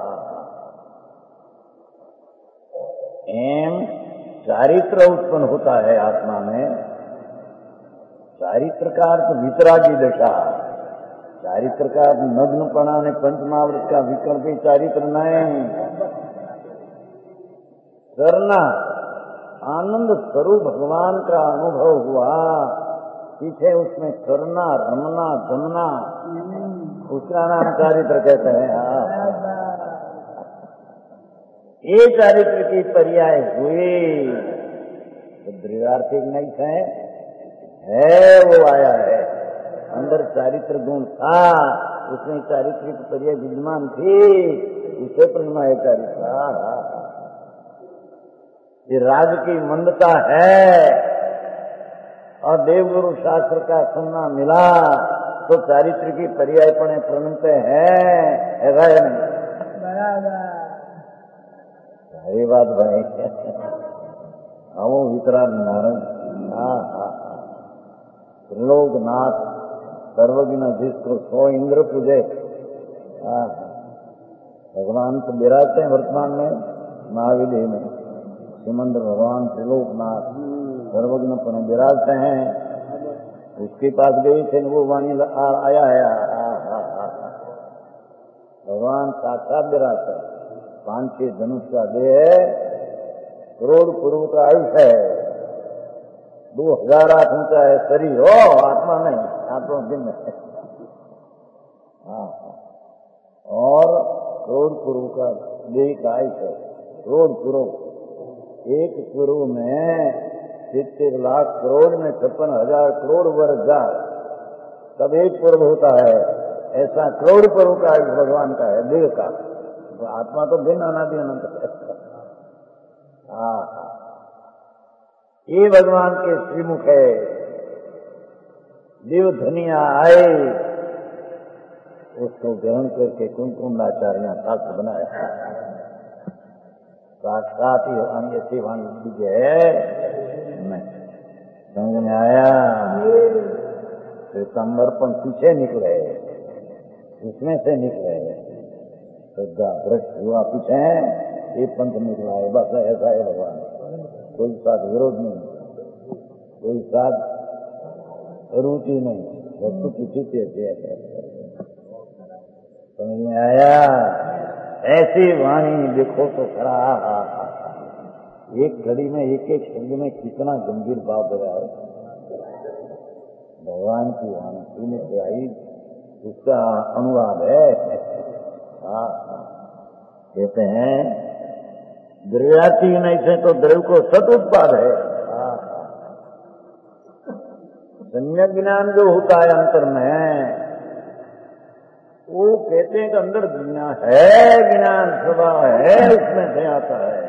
एम चारित्र उत्पन्न होता है आत्मा में। चारित्र का अर्थ वितरागी दशा, चारित्र का नग्नपणा ने पंचमावृत का विकल्प चारित्र नहीं करना। आनंद स्वरूप भगवान का अनुभव हुआ, पीछे उसमें करना, रमना, जमना, उसका नाम चारित्र कहते हैं। ये चारित्र की पर्याय हुई तो द्रव्यार्थिक नहीं है वो आया है। अंदर चारित्र गुण था, उसमें चारित्रिक पर्याय विद्यमान थी, उसे प्रणमा है चारित्र। ये राग की मंदता है और देवगुरु शास्त्र का सुनना मिला तो चारित्र की पर्यायपणे प्रणते हैं, ऐसा है नहीं? सारी बात भाई हम वितराग नारायण त्रिलोकनाथ सर्वज्ञ जिसको 100 इंद्र पूजे। भगवान तो विराजते हैं वर्तमान में महाविधि में, सिमंद्र भगवान त्रिलोकनाथ सर्वज्ञ पर विराजते हैं। उसके पास गई थे वो वाणी आया है, भगवान साक्षात विराजते हैं। 5-6 धनुष का देह, करोड़ पूर्व का आयुष है, 2000 हाथ ऊंचा है शरीर, हो आत्मा नहीं, आत्मा भिन्न है। और करोड़ पूर्व का देह का आयुष है, करोड़ पूर्व। एक पूर्व में 70 लाख करोड़ में 56,000 करोड़ वर्ष जा, तब एक पूर्व होता है। ऐसा करोड़ पूर्व का आयुष भगवान का है देह का। तो आत्मा तो भिन्न अनादि अनंत है। ये भगवान के श्रीमुख है। देव धनिया आए, उसको ग्रहण करके कुंकुमाचार्य शास्त्र बनाया। साथ ही वाणी ऐसी वाणी है, समझ में आया? तो समर्पण पीछे निकले, उसमें से निकले, श्रद्धा भ्रष्ट हुआ पीछे, ये पंथ निकला है। बस ऐसा है भगवान, कोई साथ विरोध नहीं, कोई साथ रुचि नहीं, वस्तु की स्थिति है। समझ में आया? ऐसी वाणी देखो तो खरा, एक घड़ी में एक एक शब्द में कितना गंभीर भाव भरा है। भगवान की वाणी सुनने से आई, उसका अनुवाद है। कहते हैं द्रव्याती नहीं थे तो द्रव्य को सत उत्पाद है। सम्यक ज्ञान जो होता है अंतर में, वो कहते हैं कि अंदर ज्ञान है, ज्ञान स्वभाव है, उसमें से आता है।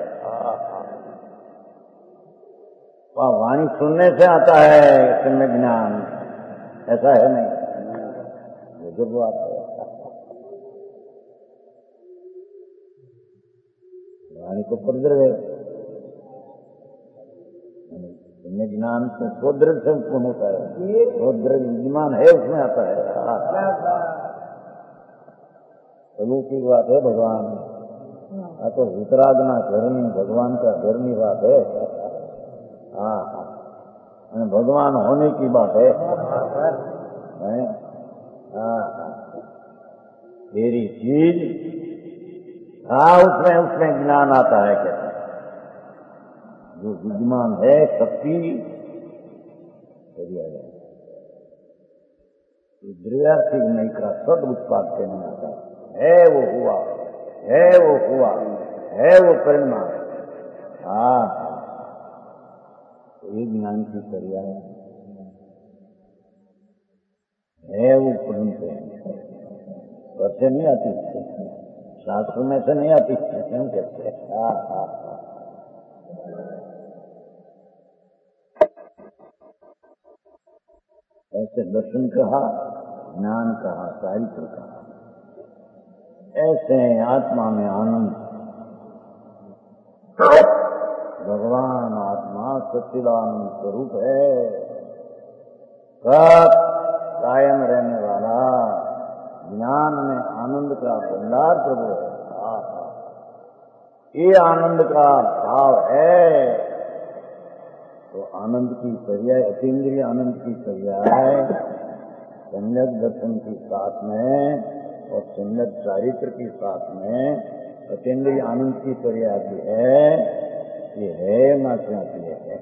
वाणी सुनने से आता है सम्यक ज्ञान, ऐसा है नहीं। जो बात है वाणी को प्रद्रव है, सम्यक ज्ञान तो स्वद्रव से उत्पन्न होता है, स्वद्रव विद्यमान है, उसमें आता है। अलौकिक बात है भगवान। तो वितरागना धर्मी भगवान का धर्मी बात है। भगवान होने की बात है। मेरी चीज उसमें ज्ञान आता है। कहते हैं जो विद्यमान है शक्ति द्रव्यार्थिक नहीं का सद उत्पाद से नहीं आता है। वो हुआ है, वो हुआ है, वो परिणाम। ये ज्ञान की पर्याय है, वो परिणत है। से नहीं आती, शास्त्र में से नहीं आती, क्यों कहते? ऐसे दर्शन कहा, ज्ञान कहा, चारित्र कहा। ऐसे आत्मा में आनंद, भगवान आत्मा सच्चिदानंद स्वरूप है, सब कायम रहने वाला, ज्ञान में आनंद का भंडार प्रभु है। ये आनंद का भाव है तो आनंद की पर्याय, अतीन्द्रिय आनंद की पर्याय सम्यक दर्शन के साथ में और सम्यक चारित्र के साथ में अतीन्द्रिय आनंद की पर्याय है। ये है मात्राती है।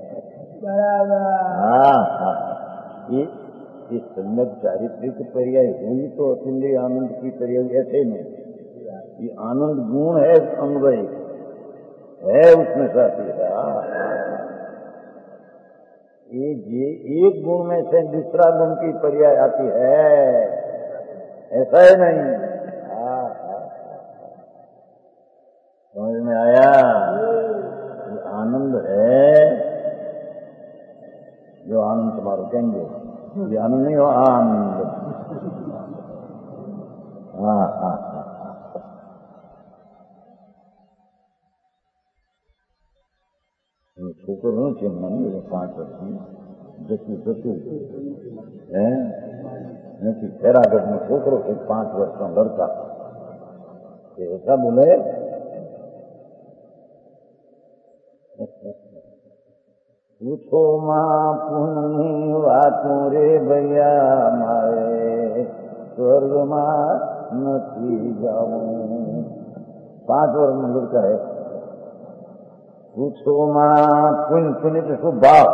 ये सम्यक चारित्रिक पर्याय हुई तो अतीन्द्रिय आनंद की पर्याय ऐसे नहीं। ये आनंद गुण है, अनुभव है उसमें साथी है। ये एक गुण में से दूसरा गुण की पर्याय आती है, ऐसा है नहीं। समझ में आया? ये आनंद है, जो आनंद तुम्हारा कहेंगे, ये आनंद नहीं हो, आनंद। हाँ, छोकर हूँ चिन्ह 5 वर्ष जसू है नहीं, पैरागढ़ में छोकरो 5 वर्ष का लड़का ऐसा बोले। पूछो मां पुण्य वातों रे भैया मारे स्वर्ग मां नहीं जाऊं। 5 वर्ष में लड़का है। पूछो मां पुण्य तो शुभ भाव,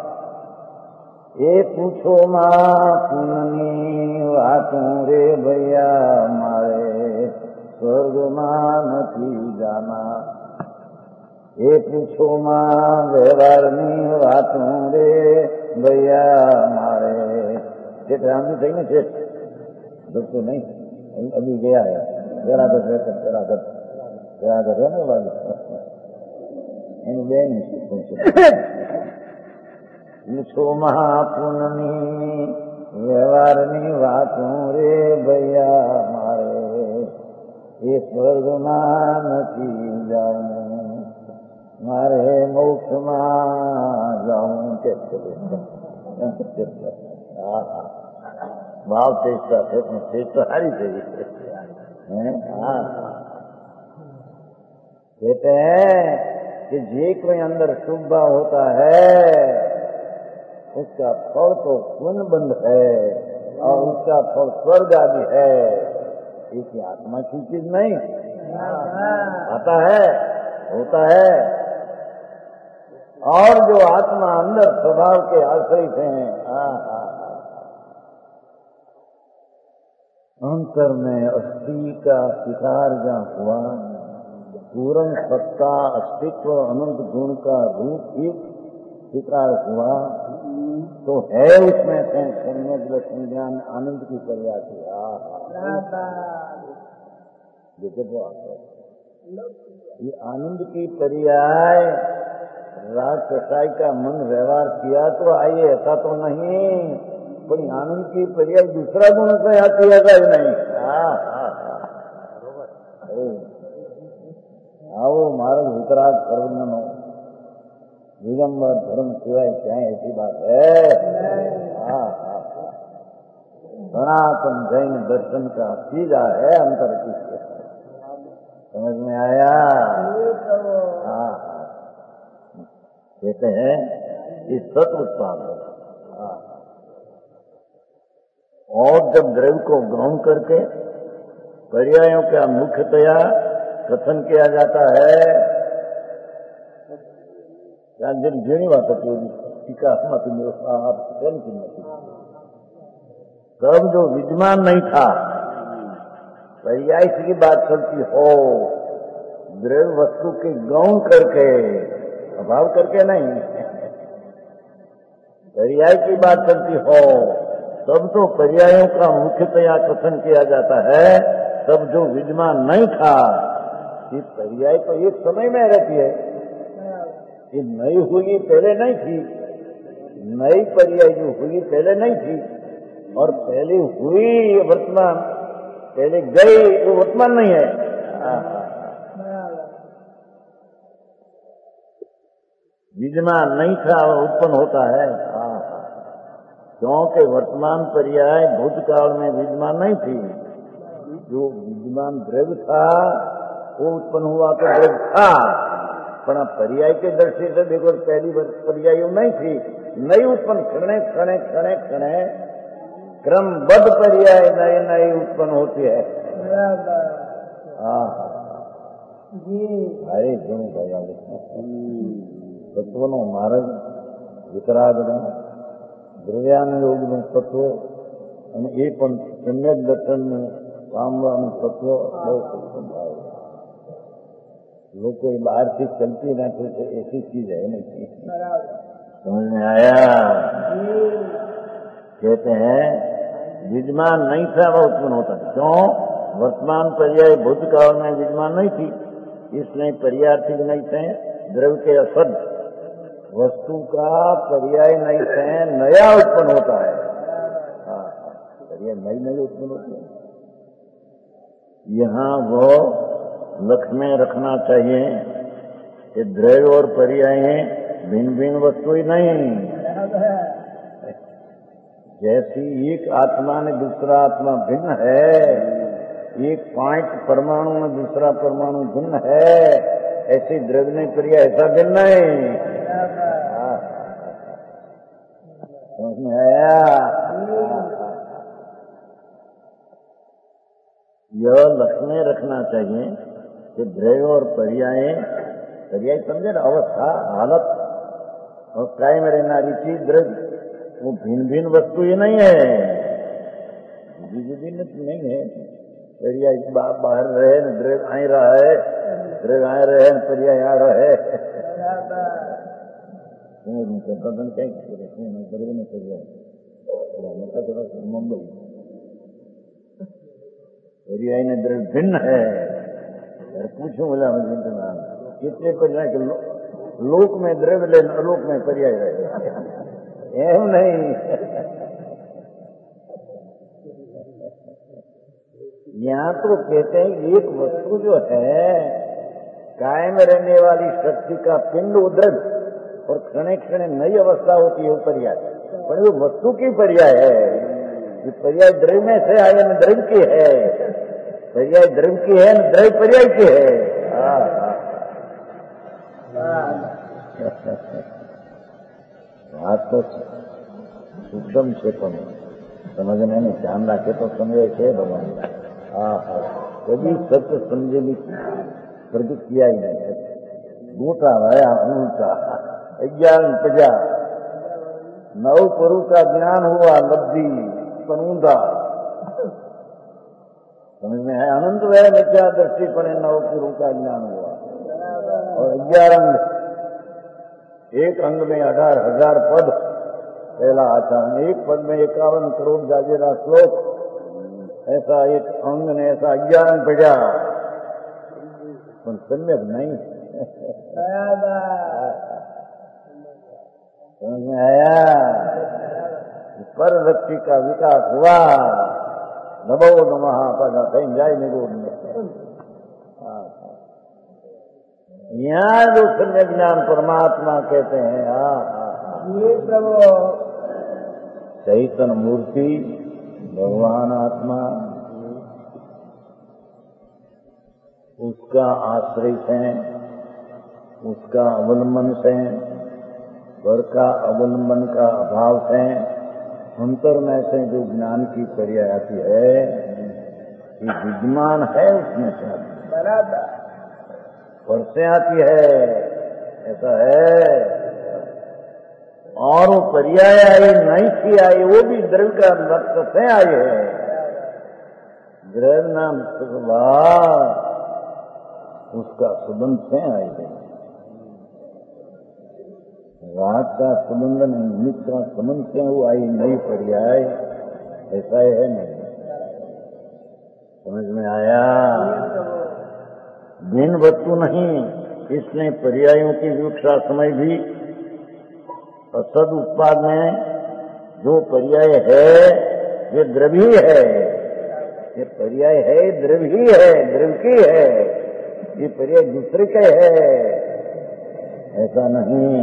ये पूछो मां पुण्य वातों रे भैया मारे स्वर्ग मां नहीं जाना। ये पूछो मां व्यवहाરની વાતો રે ભૈયા મારે। सेठ राम जी सही ना सेठ? दोस्तों नहीं, अभी गया है बेरागढ़ रहकर, बेरागढ़ है ना वाली એની બેન પૂછો મહાપુનની વ્યવહારની વાતો રે ભૈયા મારે એ સ્વર્ગમાં નથી જાઉં, મારે મોક્ષમાં જાઉં કે ભાવ ચેષ્ટા ચેષ્ટા સારી થઈ कहते हैं कि जे कोई अंदर शुभ भाव होता है उसका फल तो पुण्य बंध है और उसका फल स्वर्ग आदि है। एक आत्मा की चीज नहीं आता है, होता है। और जो आत्मा अंदर स्वभाव के आश्रित हैं, अंतर में अस्थि का शिकार जहाँ हुआ, पूर्ण सत्ता अस्तित्व अनंत गुण का रूप ही शिकार हुआ, तो है उसमें से सम्यक दर्शन ज्ञान आनंद की प्रयास। देखो तो ये आनंद की पर्याय राग कसाई का मन व्यवहार किया तो आइए, ऐसा तो नहीं, पर आनंद की पर्याय दूसरा गुण से आती है ही नहीं। आओ मार्ग वितराग सर्वज्ञ दिगंबर धर्म सिवाय क्या ऐसी बात है? सनातन जैन दर्शन का सीधा है अंतर की। समझ में आया? कहते हैं इस सत उत्पाद और जब द्रव्य को ग्रहण करके पर्यायों का मुख्यतया कथन किया जाता है, जेनी बात होती होगी टीका तब जो विद्यमान नहीं था पर्याय की बात चलती हो, द्रव्य वस्तु के गौण करके अभाव करके नहीं, पर्याय की बात चलती हो तब तो पर्यायों का मुख्यतया कथन किया जाता है। तब जो विद्यमान नहीं था, ये पर्याय तो एक समय में रहती है, ये नई हुई पहले नहीं थी, नई पर्याय जो हुई पहले नहीं थी, और पहले हुई वर्तमान, पहले गई वो वर्तमान नहीं है। विद्यमान नहीं था वो उत्पन्न होता है, क्योंकि वर्तमान पर्याय भूतकाल में विद्यमान नहीं थी। जो विद्यमान द्रव्य था वो उत्पन्न हुआ तो द्रव्य था, पर पर्याय के दृष्टि से देखो पहली पर्याय नहीं थी, नई उत्पन्न क्षणे क्षणे क्षणे क्षणे क्रमबद्ध पर्याय नए नए उत्पन्न होती है। अरे गुण भैया तत्वों मार्ग वितरागण દ્રવ્યાન યોગનું તત્વ અને એ પણ સમ્યક દર્શનનું પામવાનું તત્વ બહુ સંભાવે। લોકો બહારથી ચલતી નાખે છે, એસી ચીજ है नहीं। समझ में आया? कहते हैं विद्यमान नहीं था वह उत्पन्न होता। क्यों? वर्तमान पर्याय भूतकाल में विद्यमान नहीं थी, इसलिए पर्यार्थी नहीं थे। द्रव्य के असद वस्तु का पर्याय नहीं थे, नया उत्पन्न होता है। पर्याय नई उत्पन्न होती है। यहाँ वो लक्ष्य में रखना चाहिए कि द्रव्य और पर्याय भिन्न भिन्न वस्तु ही नहीं। जैसी एक आत्मा में दूसरा आत्मा भिन्न है, एक पॉइंट परमाणु में दूसरा परमाणु भिन्न है, ऐसी द्रव्य में पर्याय ऐसा भिन्न नहीं। समझ में आया? यह लक्ष्य में रखना चाहिए कि द्रव्य और पर्याय समझे ना, अवस्था हालत और कायम रहनारी चीज द्रव्य वो भिन्न भिन्न वस्तु ही नहीं है, भिन्न नहीं है। पर्याय बाहर रहे न द्रव्य आई रहा है, द्रव्य आए रहे न पर्याय आ रहा है। मुंबई पर्याय ने द्रव्य भिन्न है। पूछो बोला मुझे कितने पर्याय के लोक में द्रव्य ले, अलोक में पर्याय रहे। एम नहीं, यहाँ तो कहते हैं एक वस्तु जो है कायम रहने वाली शक्ति का पिंड द्रव्य और क्षणे क्षणे नई अवस्था होती है वो पर्याय, पर वो वस्तु की पर्याय है। ये पर्याय द्रव्य में से आए न द्रव्य की है, पर्याय द्रव्य की है न द्रव्य पर्याय की है। बात तो सूक्ष्म क्षेत्र में समझने में ध्यान रखे तो समझे थे भगवान। कभी सत्य समझे भी प्रदुत किया ही नहीं। बूटा भया उल्टा 1150 नव पुरु का ज्ञान हुआ लब्धि पनूंदा। समझ में है? अनंत वह मिथ्या दृष्टि पड़े नव पुरु का ज्ञान हुआ। और 11 अंग, एक अंग में 18,000 पद, पहला आचरण, एक पद में 51 करोड़ जागेरा श्लोक, ऐसा एक अंग ने ऐसा 11 पढ़ा, पर सम्यक नहीं। समझ में आया? पर व्यक्ति का विकास हुआ। नमो नमः पद कहीं जाए निगोड़ में। यहाँ जो सम्यक ज्ञान परमात्मा कहते हैं, ये प्रभु चैतन्य मूर्ति भगवान आत्मा, उसका आश्रय से, उसका अवलंबन से, वर का अवलंबन का अभाव से, अंतर में से जो ज्ञान की पर्याय आती है, ये विद्यमान है उसमें से बराबर और से आती है, ऐसा है। और वो पर्याय आई नहीं थी आई, वो भी द्रव्य का लक्ष्य से आई है। द्रव्य नाम स्वभाव उसका सुबंध से आई है। राग का संबंध निमित्त का संबंध से वो आई नई पर्याय, ऐसा है नहीं। समझ में आया? भिन्न वस्तु नहीं, इसलिए पर्यायों की विवक्षा समय भी सद उत्पाद में जो पर्याय है वे द्रव्य है। ये पर्याय है द्रव्य है, द्रव्य की है, ये पर्याय दूसरे के है, ऐसा नहीं।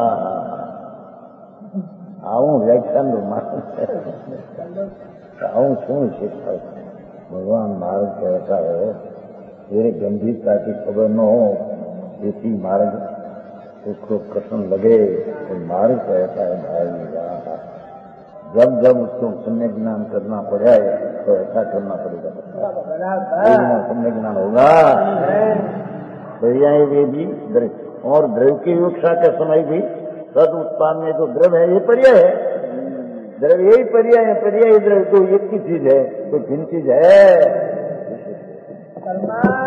आऊं व्याख्यान आऊं सुन शिक्षा भगवान मार्ग को ऐसा है, मेरे गंभीरता की खबर न हो, इसी मार्ग उसको प्रश्न लगे तो मार्ग को ऐसा है भाई। जब जब उसको सम्य ज्ञान करना पड़े तो ऐसा करना पड़ेगा, सम्य ज्ञान होगा। पर्याय वे भी और द्रव्य की विवक्षा के समय भी सद उत्पाद में जो द्रव्य है ये पर्याय है, द्रव्य यही पर्याय है। पर्याय द्रव्य तो एक ही चीज है, कोई भिन्न चीज है।